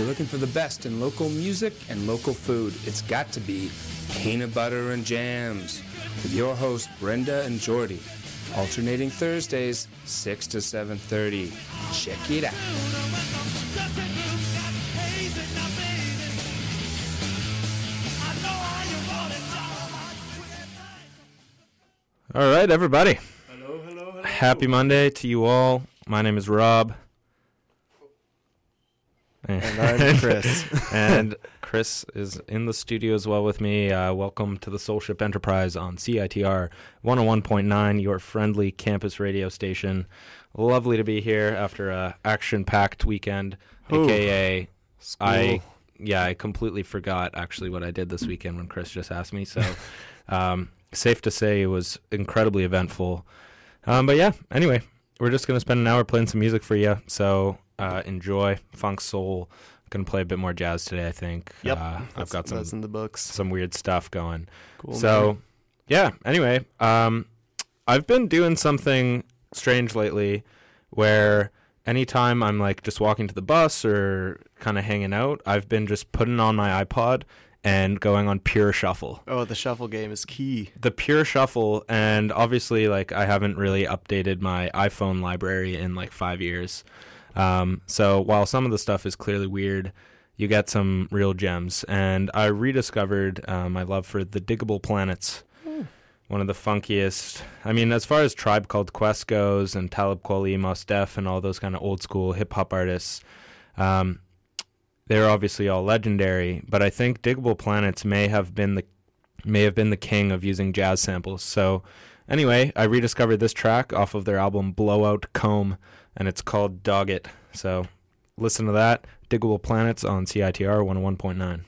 you're looking for the best in local music and local food, it's got to be Peanut Butter and Jams with your host Brenda and Jordy, alternating Thursdays 6 to 7:30. Check it out. All right, everybody. Hello. Happy Monday to you all. My name is Rob. And I'm Chris. And Chris is in the studio as well with me. Welcome to the Soulship Enterprise on CITR 101.9, your friendly campus radio station. Lovely to be here after a action-packed weekend, a.k.a. School. I completely forgot actually what I did this weekend when Chris just asked me. So safe to say it was incredibly eventful. But yeah, anyway, we're just going to spend an hour playing some music for you. So enjoy funk, soul. Going to play a bit more jazz today, I think. Yep. I've got that's in the books. some weird stuff going. Cool. So yeah, anyway, I've been doing something strange lately where anytime I'm like just walking to the bus or kind of hanging out, I've been just putting on my iPod and going on pure shuffle. Oh, the shuffle game is key. The pure shuffle, and obviously like I haven't really updated my iPhone library in like 5 years. So while some of the stuff is clearly weird, you get some real gems. And I rediscovered my love for the Diggable Planets. One of the funkiest, I mean, as far as Tribe Called Quest goes and Talib Kweli, Mos Def, and all those kind of old school hip hop artists, they're obviously all legendary, but I think Diggable Planets may have been the king of using jazz samples. So anyway, I rediscovered this track off of their album Blowout Comb, and it's called Dog It. So listen to that. Diggable Planets on CITR 101.9.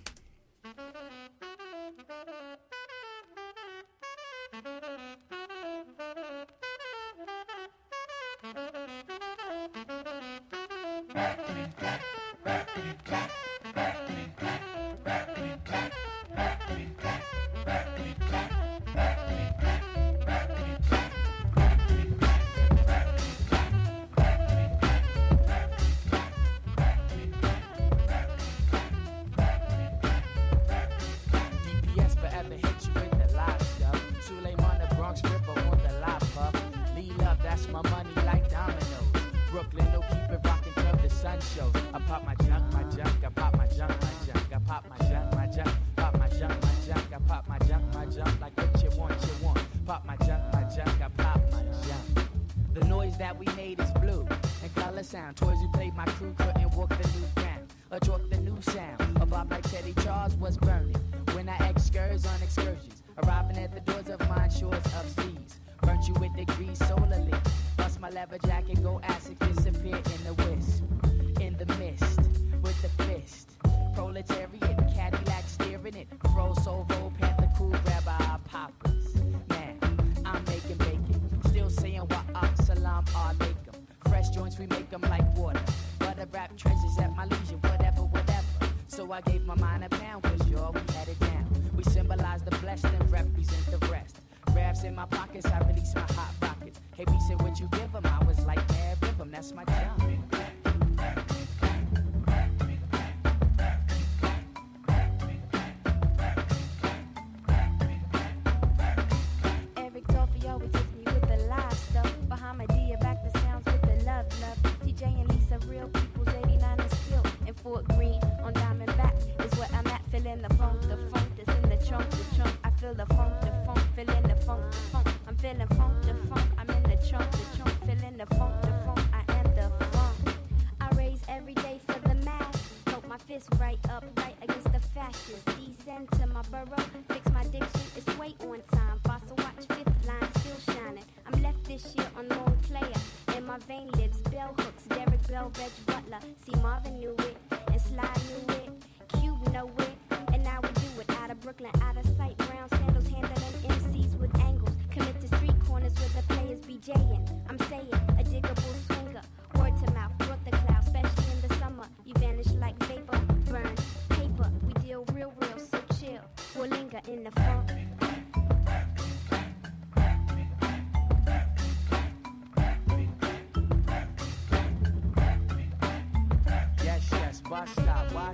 Bus stop, why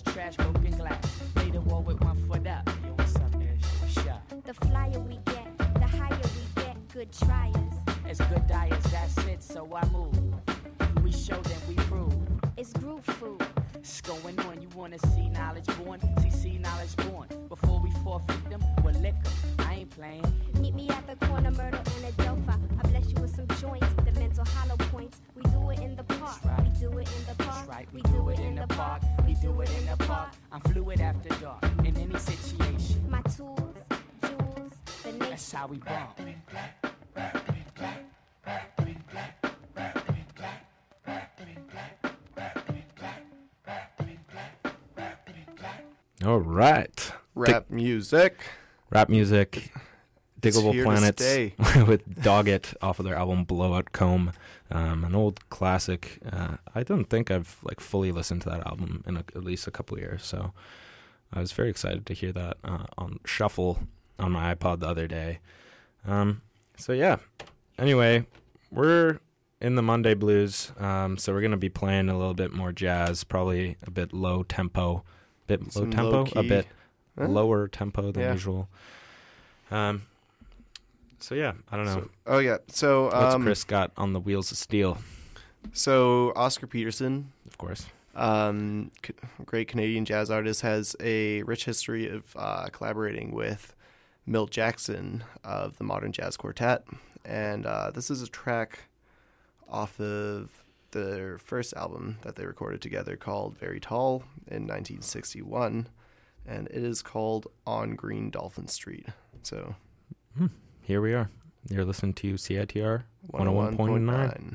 was trash, broken glass. Made a wall with 1 foot up. Yo, what's up, Ash? What's up? The flyer we get, the higher we get, good triers. It's good diets, that's it, so I move. We show them we prove. It's groove food. It's going on, you wanna see knowledge born? See knowledge born. Before we forfeit them, we'll lick 'em. I ain't playing. Meet me at the corner, Myrtle and Adelphi. I bless you with some joints, the mental hollow points. We do it in the park. That's right. We do it in the park. That's right, we do it in the park. We do it in the park. I'm fluid after dark, in any situation. My tools, jewels, the That's nation. how we bump. All right. Rap music. Rap music. Diggable here to Planets stay. with Doggett off of their album Blowout Comb. An old classic. I don't think I've like fully listened to that album in at least a couple of years, so I was very excited to hear that on shuffle on my iPod the other day. So yeah. Anyway, we're in the Monday blues, so we're gonna be playing a little bit more jazz, probably a bit low tempo, Some a low-key. bit Huh? lower tempo than Yeah. usual. So yeah, I don't know. So What's Chris got on the wheels of steel? So Oscar Peterson, Of course. great Canadian jazz artist, has a rich history of collaborating with Milt Jackson of the Modern Jazz Quartet, and this is a track off of their first album that they recorded together called Very Tall in 1961, and it is called On Green Dolphin Street. So Here we are. You're listening to CITR 101.9. 101.9.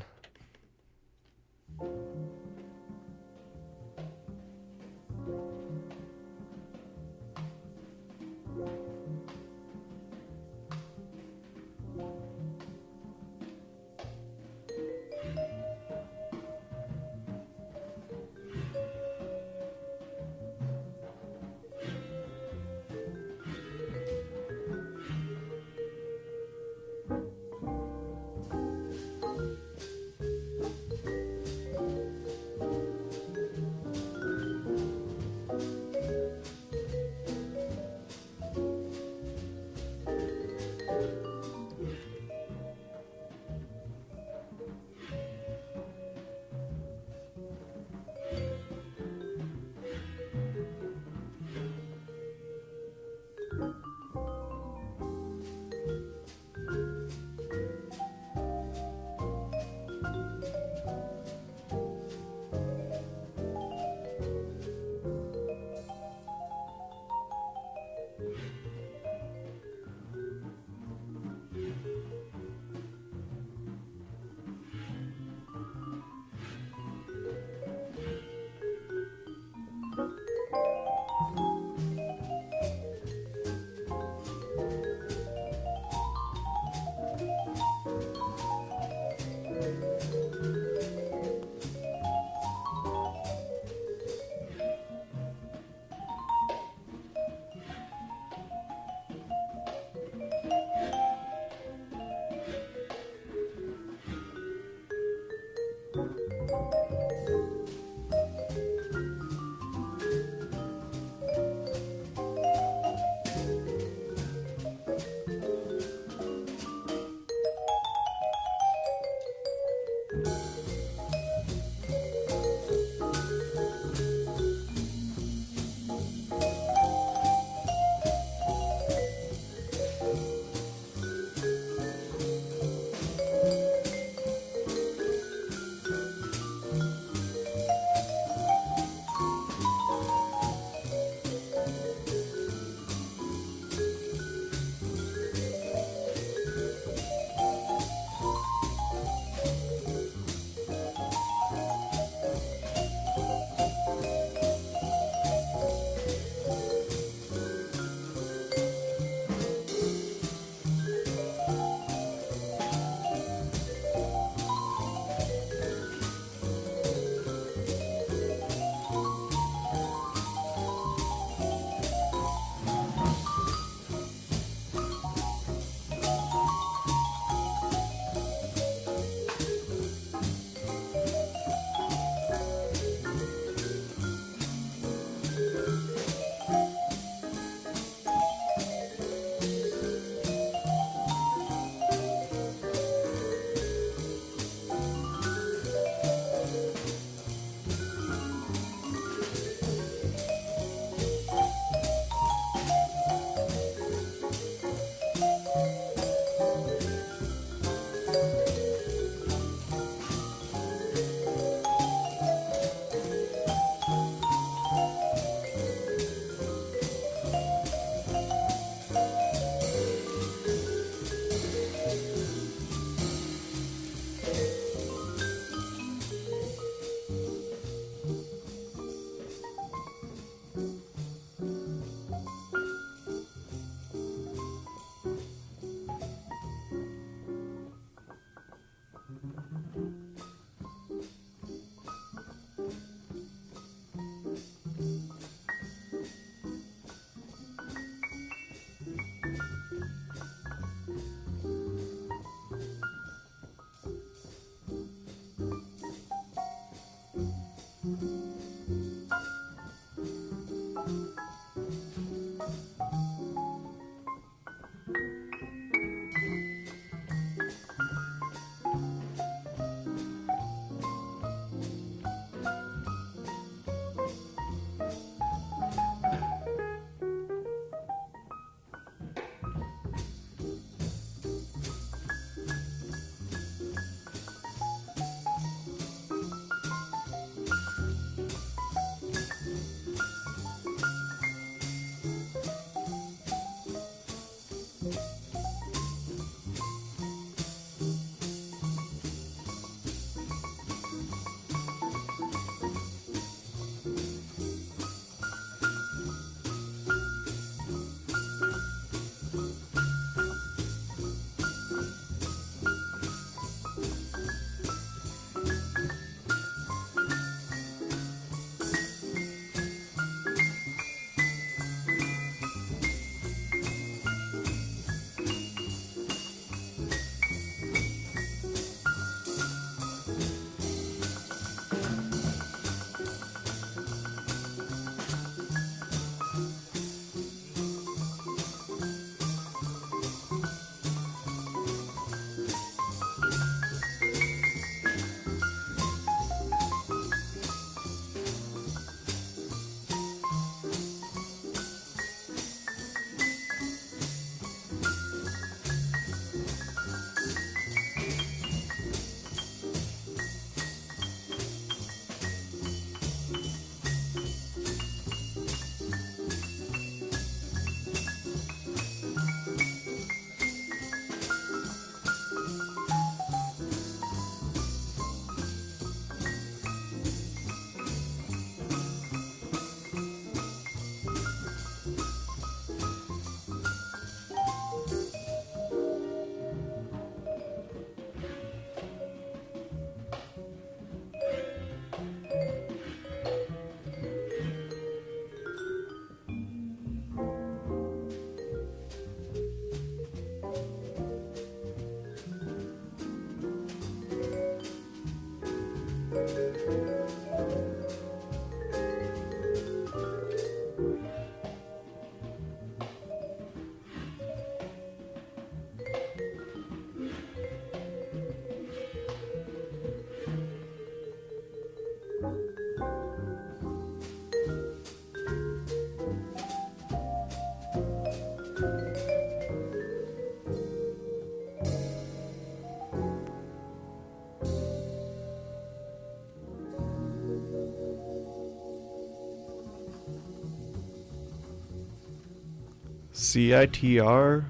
CITR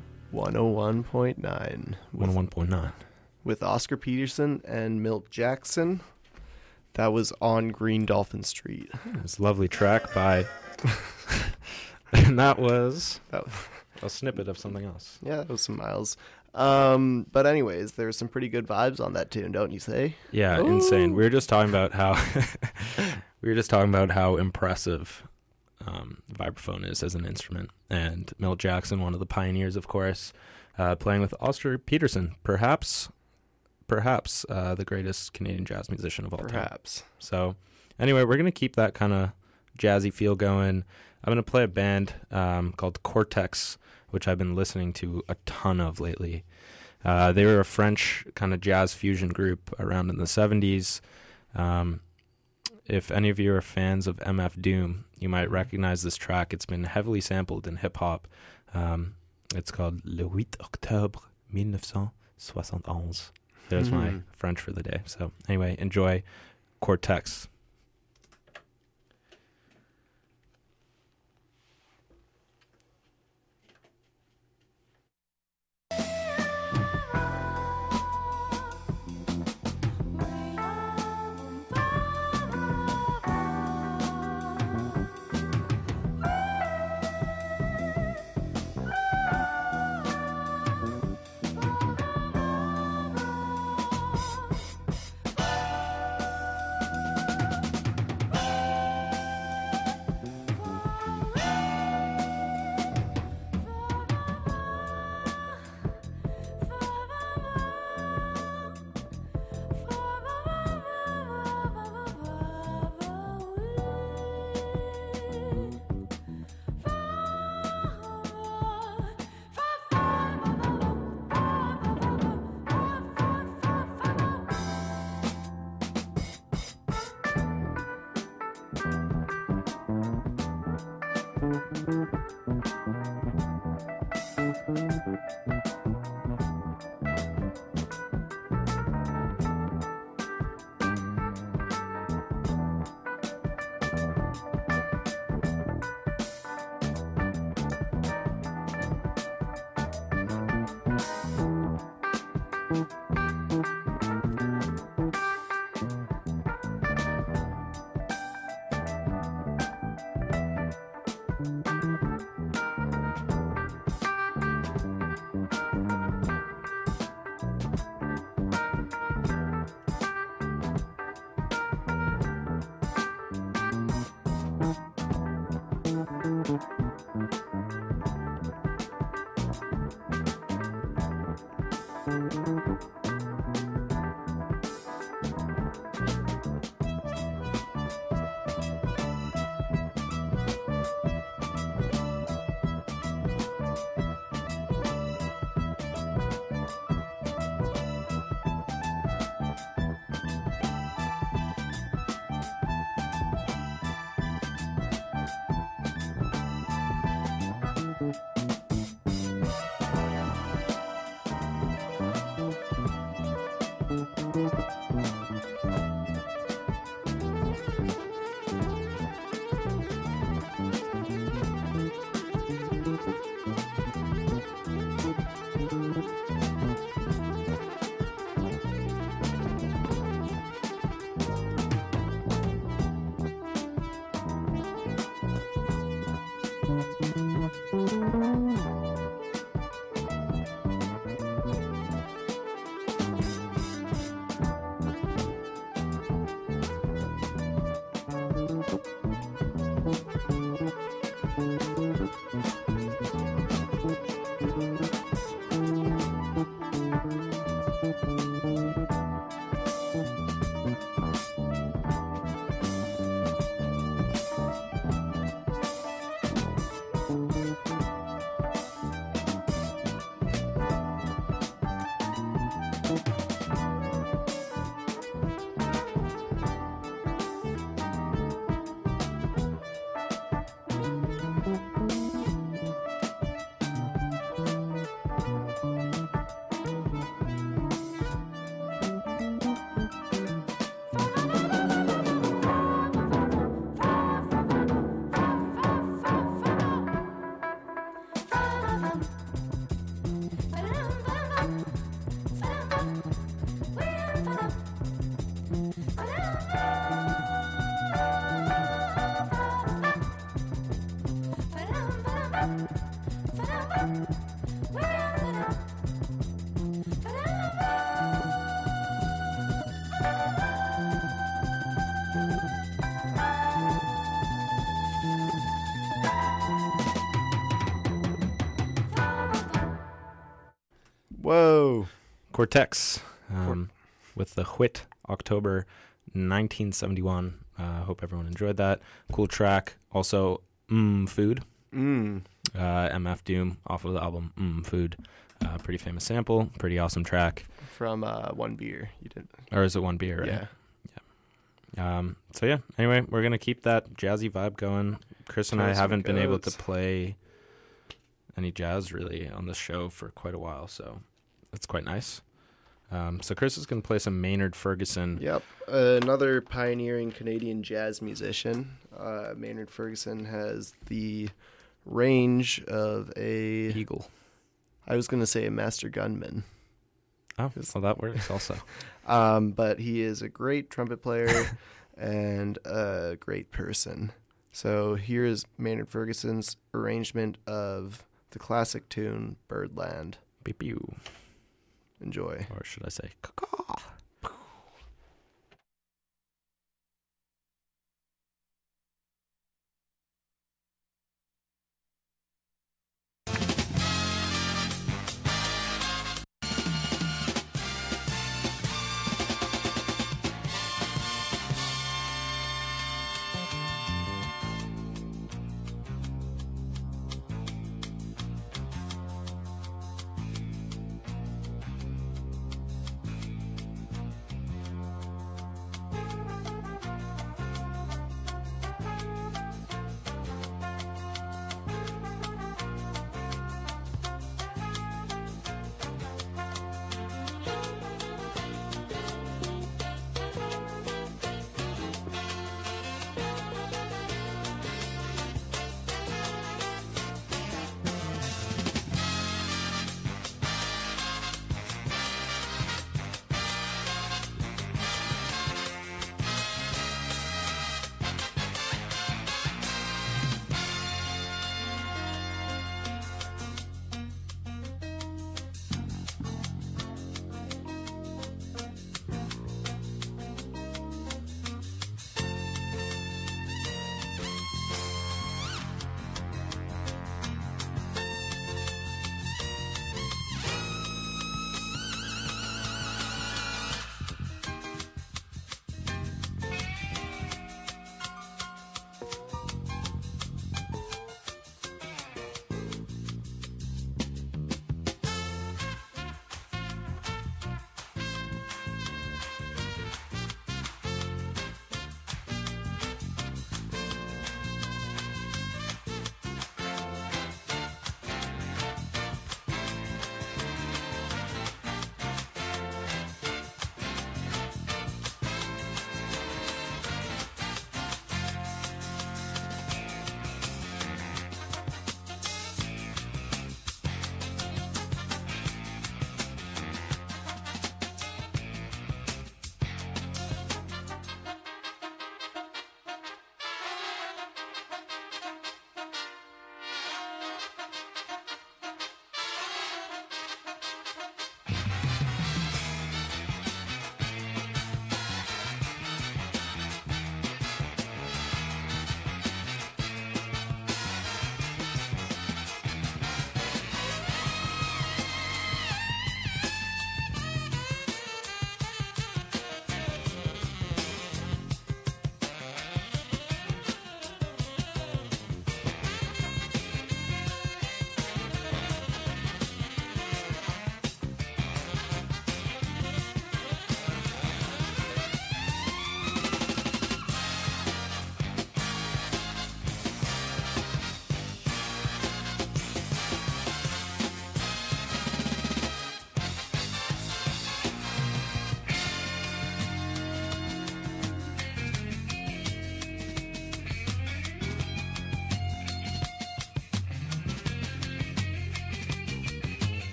101.9 101.9. with Oscar Peterson and Milt Jackson. That was On Green Dolphin Street. It's a lovely track by... and that was That, a snippet of something else. yeah, that was some miles. But anyways, there's some pretty good vibes on that tune, don't you say? Yeah, Ooh. insane. We were just talking about how impressive vibraphone is as an instrument, and Milt Jackson, one of the pioneers, of course, playing with Oscar Peterson, perhaps the greatest Canadian jazz musician of all time. Perhaps. So anyway, we're gonna keep that kind of jazzy feel going. I'm gonna play a band called Cortex, which I've been listening to a ton of lately. They were a French kind of jazz fusion group around in the 70s. If any of you are fans of MF Doom, you might recognize this track. It's been heavily sampled in hip-hop. It's called Le 8 Octobre 1971. There's my French for the day. So anyway, enjoy Cortex. Whoa. Cortex with the Whit October 1971. Hope everyone enjoyed that. Cool track. Also, Food. MF Doom off of the album Food. Pretty famous sample. Pretty awesome track. From One Beer. You did. Or is it One Beer, right? Yeah. So yeah, anyway, we're going to keep that jazzy vibe going. Chris and I haven't been able to play any jazz really on the show for quite a while, so it's quite nice. So Chris is going to play some Maynard Ferguson. Yep, another pioneering Canadian jazz musician. Maynard Ferguson has the range of a Eagle. I was going to say a master gunman. Oh, well, that works also. But he is a great trumpet player and a great person. So here is Maynard Ferguson's arrangement of the classic tune Birdland. Beep you. Enjoy. Or should I say, caw.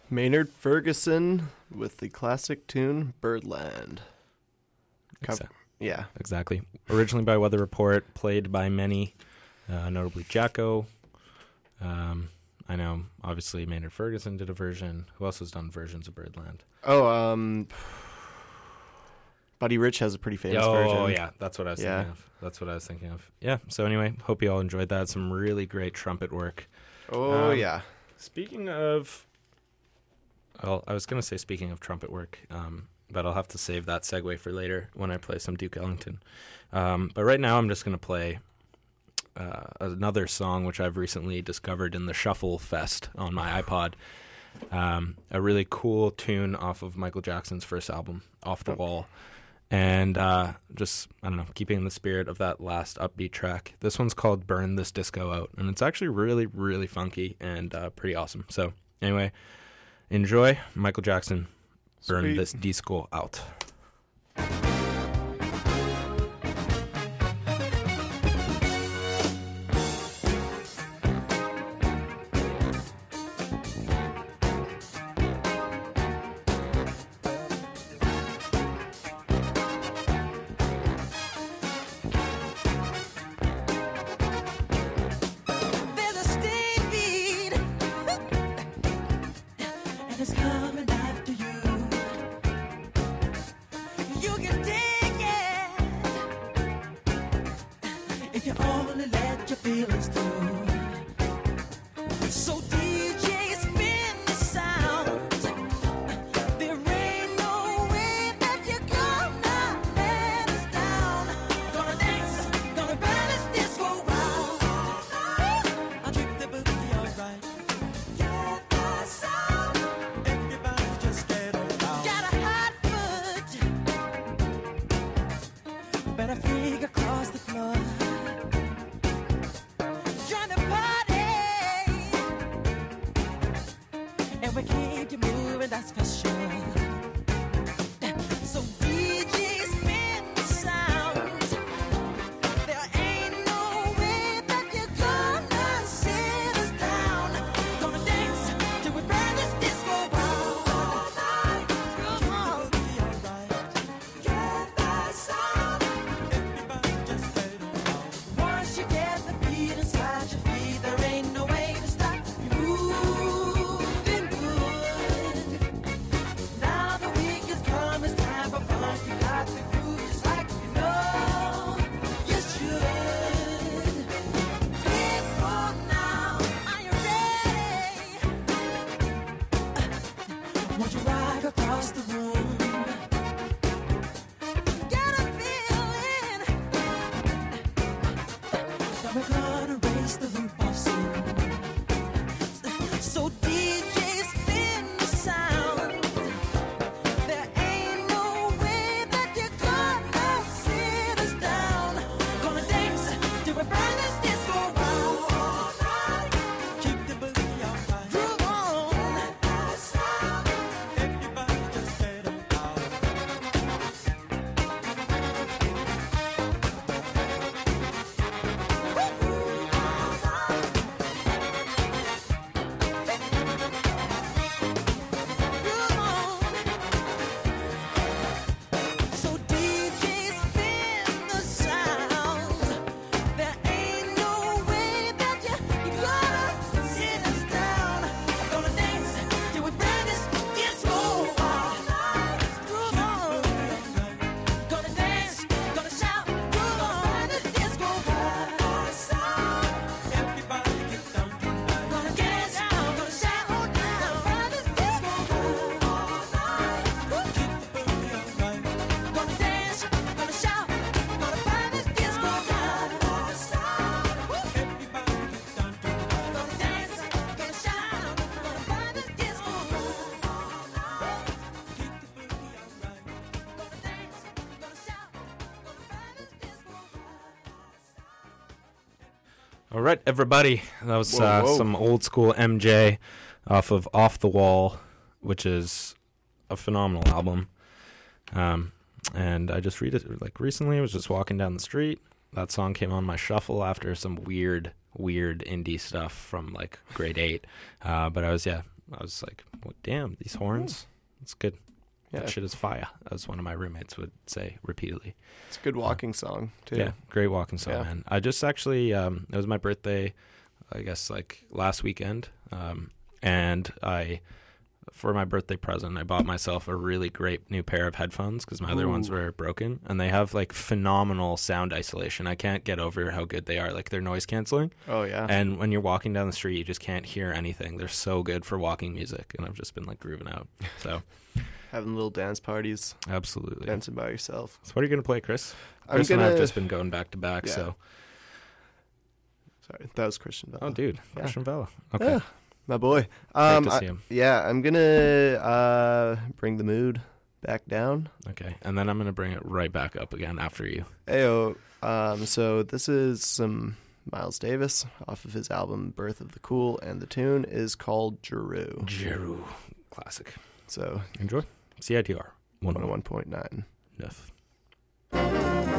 Maynard Ferguson with the classic tune Birdland. Yeah. Exactly. Originally by Weather Report, played by many, notably Jacko. I know, obviously, Maynard Ferguson did a version. Who else has done versions of Birdland? Buddy Rich has a pretty famous version. Oh, yeah. That's what I was thinking of. Yeah. So anyway, hope you all enjoyed that. Some really great trumpet work. Oh, yeah. Speaking of... Well, I was going to say speaking of trumpet work, but I'll have to save that segue for later when I play some Duke Ellington. But right now I'm just going to play another song which I've recently discovered in the Shuffle Fest on my iPod. A really cool tune off of Michael Jackson's first album, Off the Wall. And just, I don't know, keeping in the spirit of that last upbeat track. This one's called Burn This Disco Out. And it's actually really, really funky and pretty awesome. So anyway, enjoy Michael Jackson, Burn Sweet. This Disco Out. There's a steam beat, and it's coming after you. You can dig it if you only let your feelings through. So DJ, spin the sound. There ain't no way that you're gonna let us down. Gonna dance, gonna burn this disco round. I'll treat the boogie alright. Get the sound. Everybody just get around. Got a hot foot. Better freak across the floor. Join the party. And we keep you moving, that's for sure. So DJ, spin the sound. There ain't no way that you're gonna sit us down. Gonna dance till we burn this disco round. Come on. Get that sound. Everybody just get around. Once you get the beat inside your feet, there ain't no way to stop you moving good. Now the week has come, it's time for fun. You got the groove just like you know you should. People now, are you ready? Won't you rock across the room? Get a feeling that we're gonna raise the roof off soon. So DJ, spin the sound. There ain't no way that you're gonna sit us down. Gonna dance till we burn this disco round. Keep the boogie alright. Groove on. Everybody just get around. So DJ, spin the sound. There ain't no way that you're gonna sit us down. Gonna dance till we burn this disco all night. Groove on. Gonna dance, gonna shout, groove on this disco sound. Everybody get down tonight. Gonna get down, gonna shout down, burn this disco all night. Keep the boogie alright. Gonna dance, gonna shout, gonna burn this disco sound. Everybody get down tonight. Gonna dance, gonna shout, gonna burn this disco all night. Keep the boogie alright. Gonna dance, gonna shout, gonna burn this disco. All right, everybody. That was Whoa. some old school MJ off of Off the Wall, which is a phenomenal album. And I just read it like recently. I was just walking down the street. That song came on my shuffle after some weird indie stuff from like grade 8. But I was I was like, well, damn, these horns. It's good. Yeah. That shit is fire, as one of my roommates would say repeatedly. It's a good walking song too. Yeah, great walking song, Yeah. man. I just actually, it was my birthday, I guess, like last weekend, and for my birthday present, I bought myself a really great new pair of headphones because my other ones were broken, and they have like phenomenal sound isolation. I can't get over how good they are. Like they're noise canceling, Oh yeah. and when you're walking down the street, you just can't hear anything. They're so good for walking music, and I've just been like grooving out. So Having little dance parties, absolutely. dancing by yourself. So what are you gonna play, Chris? I'm Chris and I have gonna- just been going back to back. Yeah. So Sorry, that was Christian Bell. oh, dude, Yeah. Christian Vela. Okay, Yeah, my boy. great to see him. Yeah, I'm gonna bring the mood back down. Okay, and then I'm gonna bring it right back up again after you. Ayo. So this is some Miles Davis off of his album Birth of the Cool, and the tune is called Jeru. Jeru, classic. So Enjoy. CITR 101.9. 101.9.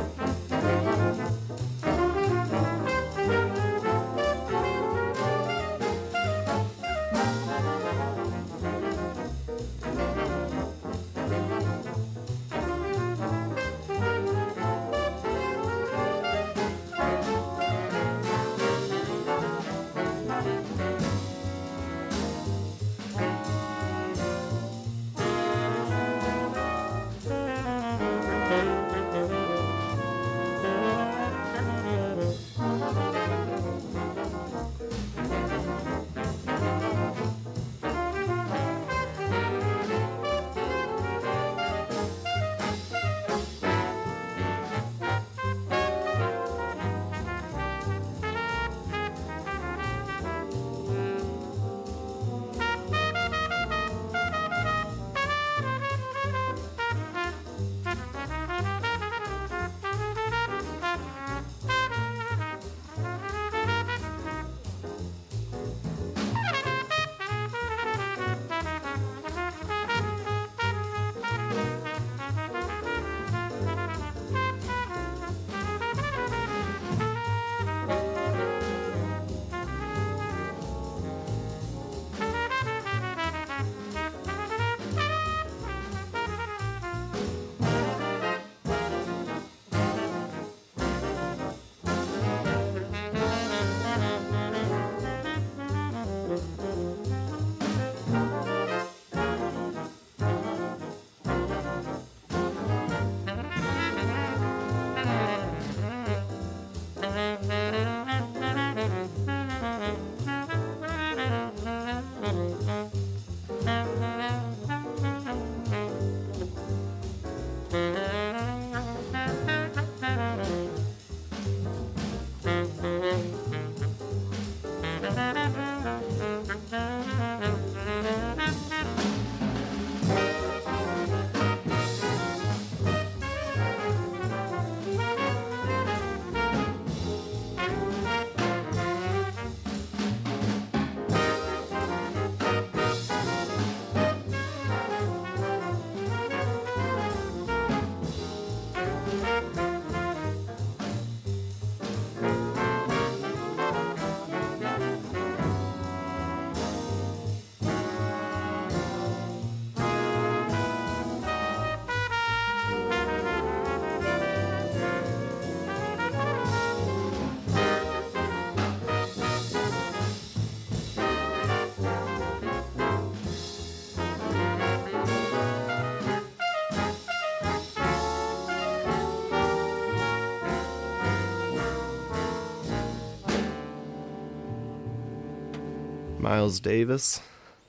Miles Davis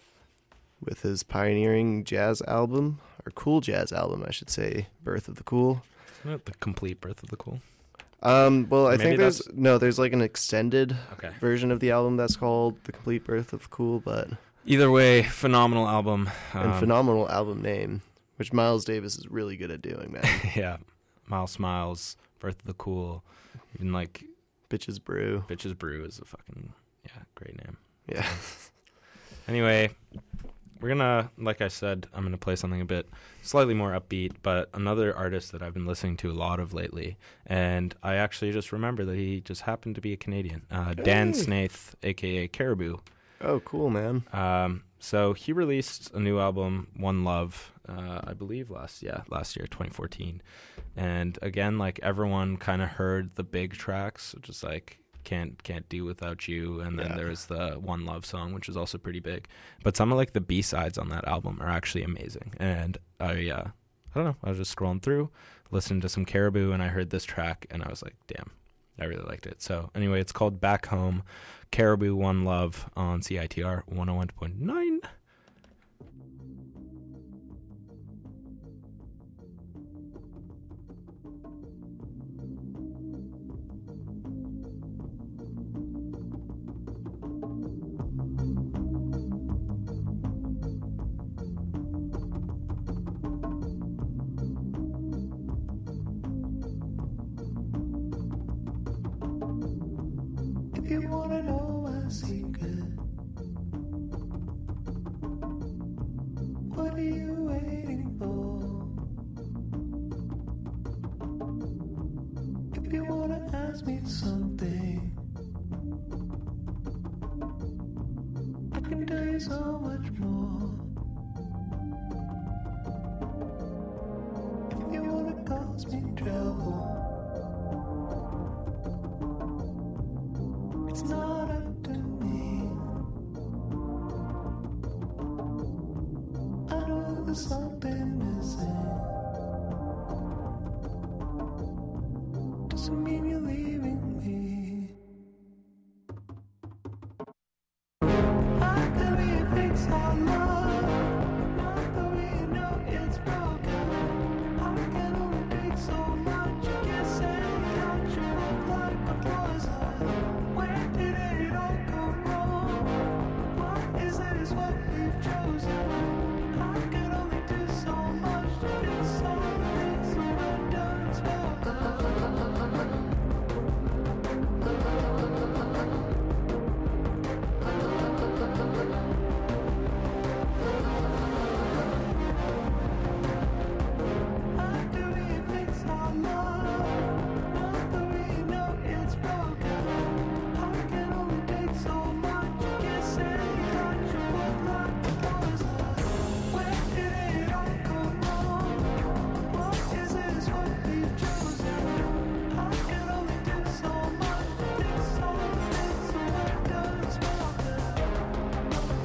with his pioneering jazz album, or cool jazz album, I should say, Birth of the Cool. Isn't it the complete Birth of the Cool? Well, I Maybe think there's like an extended Okay. version of the album that's called The Complete Birth of the Cool, but Either way, phenomenal album. and phenomenal album name, which Miles Davis is really good at doing, man. Yeah, Miles Smiles, Birth of the Cool, even like Bitches Brew. Bitches Brew is a fucking great name. Yeah. Anyway, we're gonna, like I said, I'm gonna play something a bit slightly more upbeat, but another artist that I've been listening to a lot of lately, and I actually just remember that he just happened to be a Canadian. Dan Snaith, aka Caribou, Oh, cool, man. So he released a new album, One Love, I believe last year, 2014. And again, like everyone kind of heard the big tracks, which is like Can't Do Without You, and then there's the One Love song, which is also pretty big. But some of like the B-sides on that album are actually amazing. And I don't know, I was just scrolling through, listening to some Caribou, and I heard this track, and I was like, damn, I really liked it. So anyway, it's called Back Home, Caribou, One Love on CITR 101.9. If you wanna know my secret, what are you waiting for? If you wanna ask me something, I can tell you so much more. If you wanna cause me trouble, it's not up to me. I know there's something missing. Doesn't mean you're leaving me. I could be a fix on love, not the way you know it's broken. I can only take so much. You can't say without you both like a poison. Where did it all go wrong? What is it is what we've chosen. I can only do so much to fix all the things that were done spoken. I could be a fix on love, not the way you know it's broken. I can only take so much. You can't say without you both like a poison. Where did it all go wrong? What is it is what we've chosen. I can only do so much to fix all the things that were done spoken.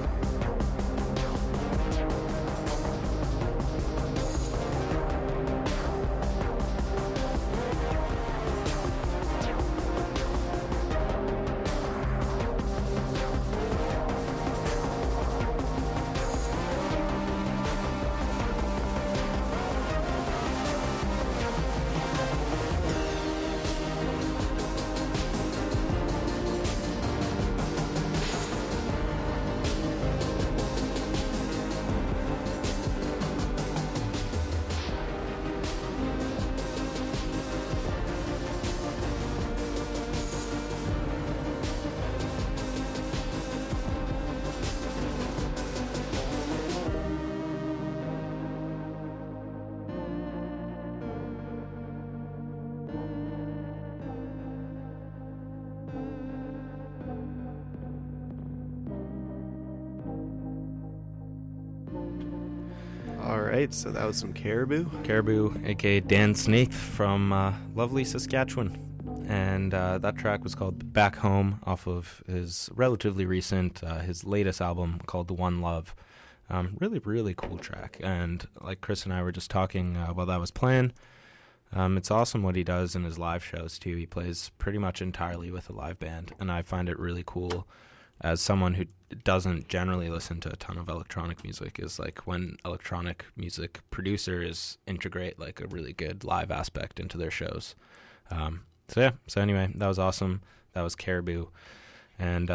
All right, so that was some Caribou. Caribou, aka Dan Snaith from lovely Saskatchewan. And that track was called Back Home off of his relatively recent, his latest album called The One Love. Really, really cool track. And like Chris and I were just talking while that was playing, it's awesome what he does in his live shows too. He plays pretty much entirely with a live band. And I find it really cool as someone who doesn't generally listen to a ton of electronic music, is like when electronic music producers integrate like a really good live aspect into their shows. So anyway, that was awesome. That was Caribou. And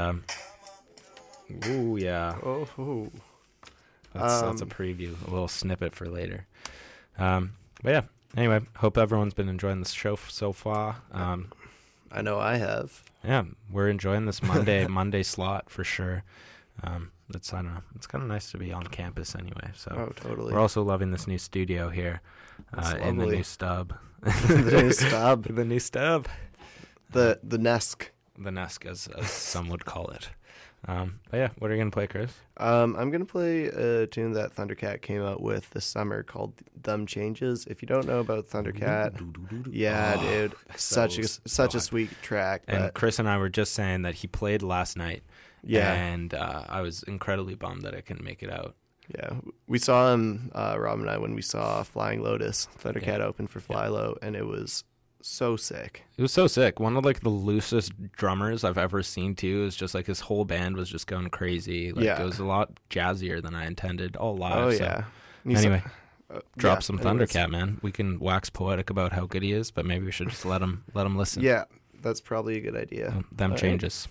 ooh, yeah. Oh, That's a preview, a little snippet for later. But yeah, anyway, hope everyone's been enjoying this show so far. I know I have. Yeah, we're enjoying this Monday slot for sure. I don't know. It's kind of nice to be on campus anyway. So Oh, totally. we're also loving this new studio here That's in the lovely. new stub. The new stub. The new stub. The Nesk. The Nesk, as some would call it. But yeah, what are you gonna play, Chris? I'm gonna play a tune that Thundercat came out with this summer called "Them Changes." If you don't know about Thundercat, yeah, dude, such a sweet track. And But Chris and I were just saying that he played last night. Yeah. And I was incredibly bummed that I couldn't make it out. yeah, we saw him, Rob and I, when we saw Flying Lotus. Thundercat open for Fly Low, and it was so sick. It was so sick. One of like the loosest drummers I've ever seen too. Is just like his whole band was just going crazy. Like Yeah. it was a lot jazzier than I intended. All live. Oh so yeah. And he's- Anyway, drop yeah, some anyways. Thundercat, man. We can wax poetic about how good he is, but maybe we should just let him listen. Yeah, that's probably a good idea. Them All right. changes.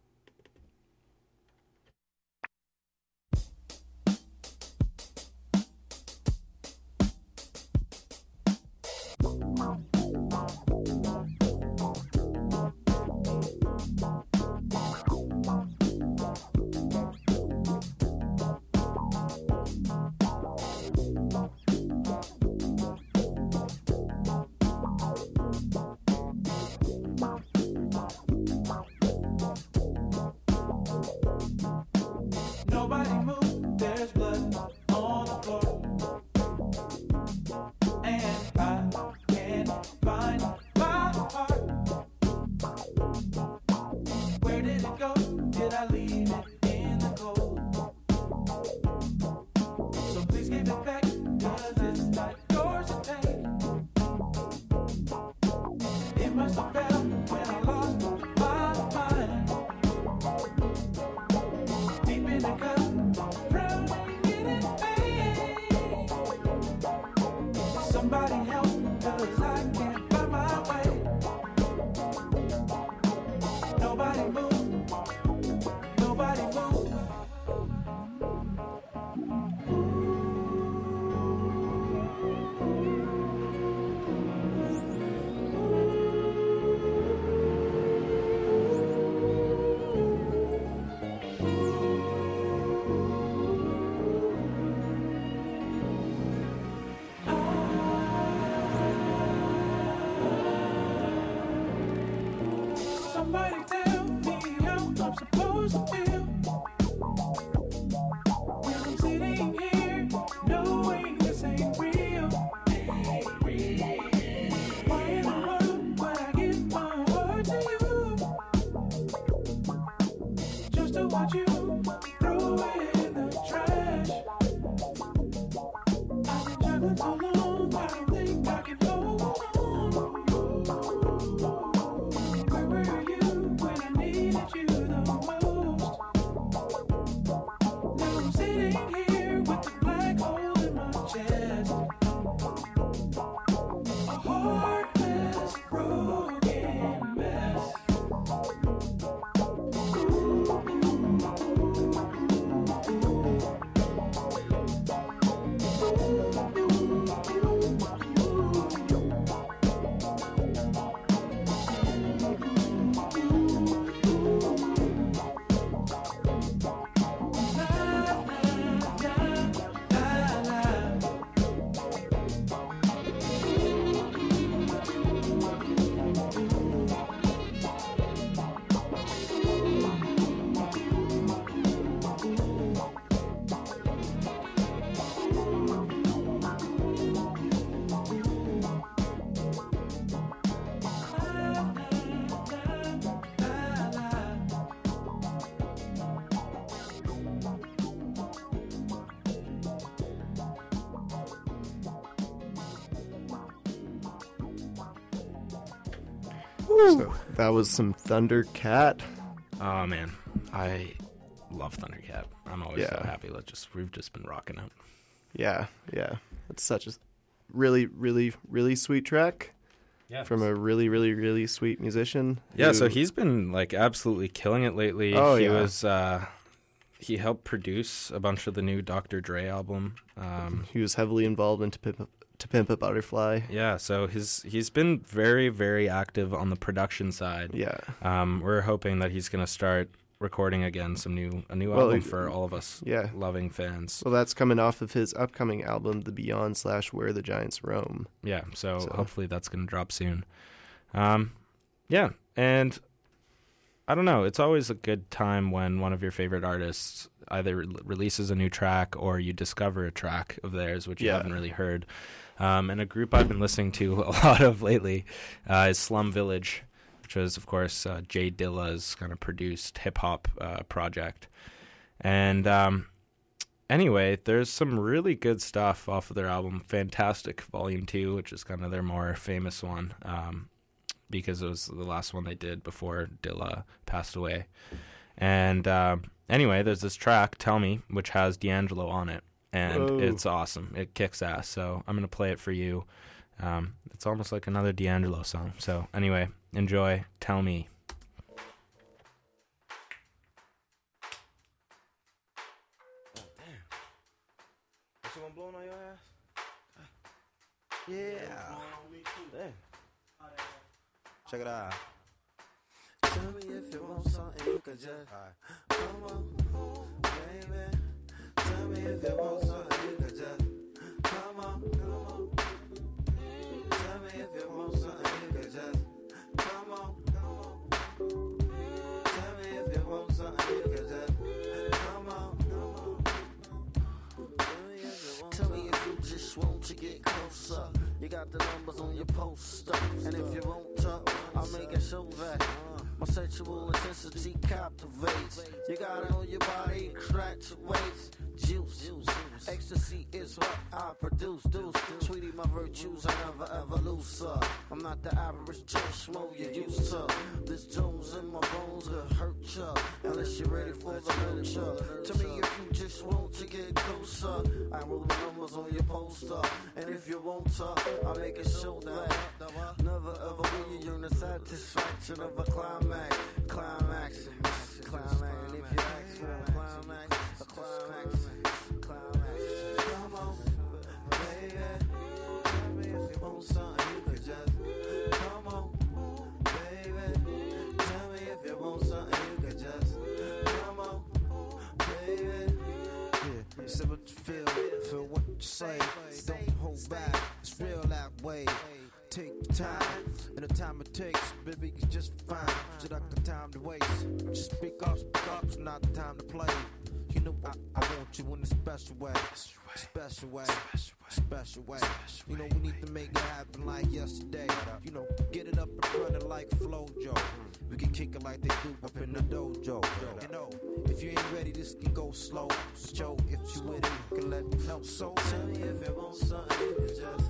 Nobody move, there's blood on the floor. And I can't find my heart. Where did it go? Did I leave it in the cold? So please give it back, 'cause it's not yours to take. It must have fell when I lost my mind. Deep in the cup, drowning in it, pain. Somebody help, 'cause I can't find my way. Nobody move, nobody move. Somebody tell me how I'm supposed to feel when I'm sitting here knowing this ain't real. Why in the world would I give my heart to you just to watch you throw it in the trash? I've been juggling so long, I don't think I can hold on. Where were you when I needed you the most? Now I'm sitting here with the black hole in my chest. A heartless, broken mess. So that was some Thundercat. Oh man, I love Thundercat. I'm always so Yeah. happy. We've just been rocking out. Yeah, yeah. It's such a really, really, really sweet track Yeah. from a really, really, really sweet musician. Yeah, so who- he's been like absolutely killing it lately. Oh, he yeah. was he helped produce a bunch of the new Dr. Dre album. he was heavily involved in To Pimp a Butterfly. Yeah, so he's been very, very active on the production side. Yeah. We're hoping that he's gonna start recording again a new Well, album for all of us yeah. loving fans. So that's coming off of his upcoming album, The Beyond / Where the Giants Roam. Yeah, so So- hopefully that's gonna drop soon. Yeah, and I don't know. It's always a good time when one of your favorite artists either releases a new track or you discover a track of theirs which you haven't really heard. And a group I've been listening to a lot of lately is Slum Village, which was, of course, Jay Dilla's kind of produced hip-hop project. And anyway, there's some really good stuff off of their album Fantastic Volume 2, which is kind of their more famous one, because it was the last one they did before Dilla passed away. And anyway, there's this track, Tell Me, which has D'Angelo on it. And it's awesome. It kicks ass. So I'm going to play it for you. It's almost like another D'Angelo song. So anyway, enjoy Tell Me. Someone blowing on your ass? Yeah. Damn. Check it out. Tell me if you want something you can just come on, baby. Tell me if you want something you can just come on. Tell me if you want something you can just come on. Tell me if you want something you can just come on. Tell me if you just want to get closer. You got the numbers on your poster, and if you want to, I'll make it show that my sexual intensity captivates. You got it on your body, graduates. Juice, ecstasy is what I produce. Sweetie, my virtues I never ever lose. I'm not the average Joe Schmo you used to. This Jones in my bones will hurt ya, unless you're ready for the nurture. To me, if you just want to get closer, I roll the numbers on your poster, and if you want to, I'll make it show that never ever will you yearn the satisfaction of a climax. And if you ask for a climax, come on, baby. Tell me if you want something you could just come on, baby. Tell me if you want something you could just come on, baby. Yeah, say what you feel what you say. Don't hold back, it's real that way. Take your time, and the time it takes, baby, it's just fine. Just like the time to waste. Just speak up, it's not the time to play. You know I want you in a special way. Special way. You know we need to make it happen like yesterday. You know, get it up and running like Flojo. We can kick it like they do up in the dojo. You know, if you ain't ready, this can go slow. So if you with it, you can let me know. So tell me if you want something, you can just.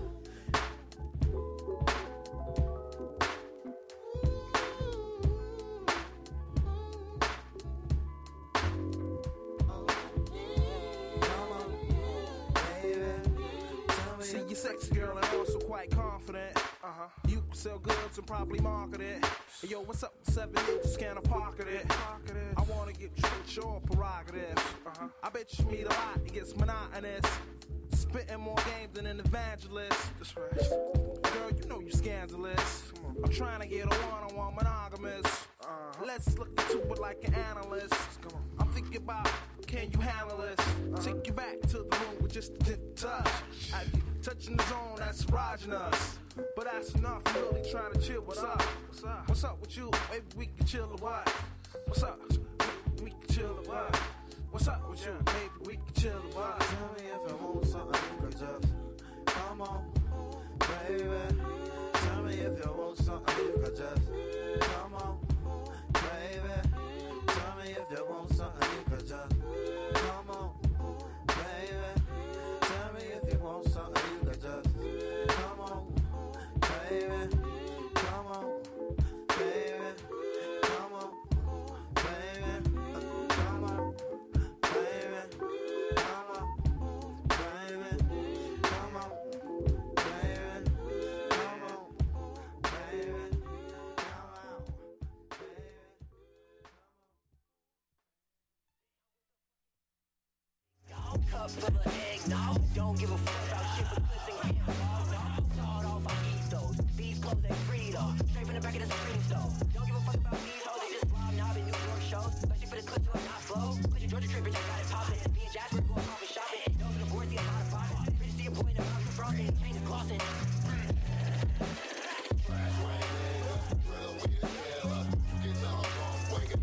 Sexy girl and also quite confident. You sell goods and probably market it. Hey, yo, what's up? 7 inches, can I pocket it? I wanna get your prerogative. I bet you meet a lot, it gets monotonous. Spitting more game than an evangelist. That's right. Girl, you know you scandalous. I'm trying to get a one-on-one monogamous. Let's look into it like an analyst. I'm thinking about, can you handle this? Take you back to the room with just a gentle touch. Touching the zone that's erogenous. But that's enough, I'm really trying to chill. What's up? What's up with you? Maybe we can chill or what? What's up? We can chill or what? What's up with you? Maybe we can chill or what? Tell me if you want something, you can just come on, baby. Tell me if you want something, you can just come on, baby. Tell me if you want something, you can just come on, baby. Tell me if you want something, you can just come on, baby. Come on, baby. Come on, baby. Come on, baby. Come on, baby. Come on, baby. Come on, baby. Come on, baby. Cup full of eggnog. Don't give a fuck about shit but pussy and dog. Sawed off, I eat those. These clothes ain't free though. Straight from the back of the spring stove. Don't give a fuck about these hoes. They just blob knob in New York shows. Especially for the clips who are not slow. Put your Georgia trip, bitch, I got it poppin'. Me and Jasper going off and shopping. Those are the boys, see a lot of poppin'. Bitch, see a boy in the mouth, you frosting. Change is glossing. Trash rain, real weed, you get the home, wake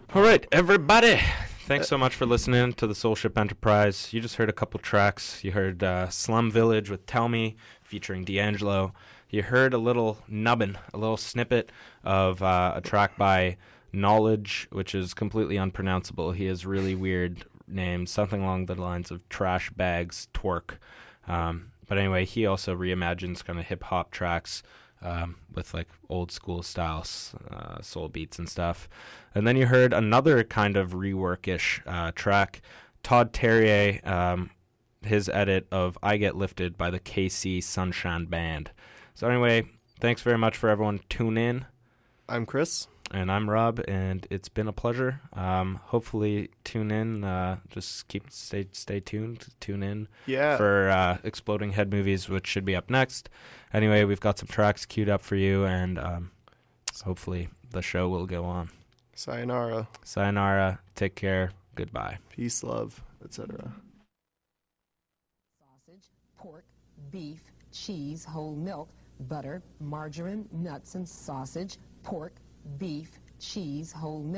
All right, everybody. Thanks so much for listening to the Soul Ship Enterprise. You just heard a couple tracks. You heard Slum Village with Tell Me, featuring D'Angelo. You heard a little nubbin, a little snippet of a track by Knowledge, which is completely unpronounceable. He has really weird names, something along the lines of Trash Bags Twerk. But anyway, he also reimagines kind of hip-hop tracks with like old school styles, soul beats and stuff. And then you heard another kind of rework-ish track, Todd Terje, his edit of I Get Lifted by the KC Sunshine Band. So anyway, thanks very much for everyone tuning in. I'm Chris. And I'm Rob, and it's been a pleasure. Hopefully tune in. Just stay tuned. Tune in for Exploding Head Movies, which should be up next. Anyway, we've got some tracks queued up for you, and hopefully the show will go on. Sayonara. Sayonara. Take care. Goodbye. Peace, love, etc. Sausage, pork, beef, cheese, whole milk, butter, margarine, nuts, and sausage, pork, beef, cheese, whole milk.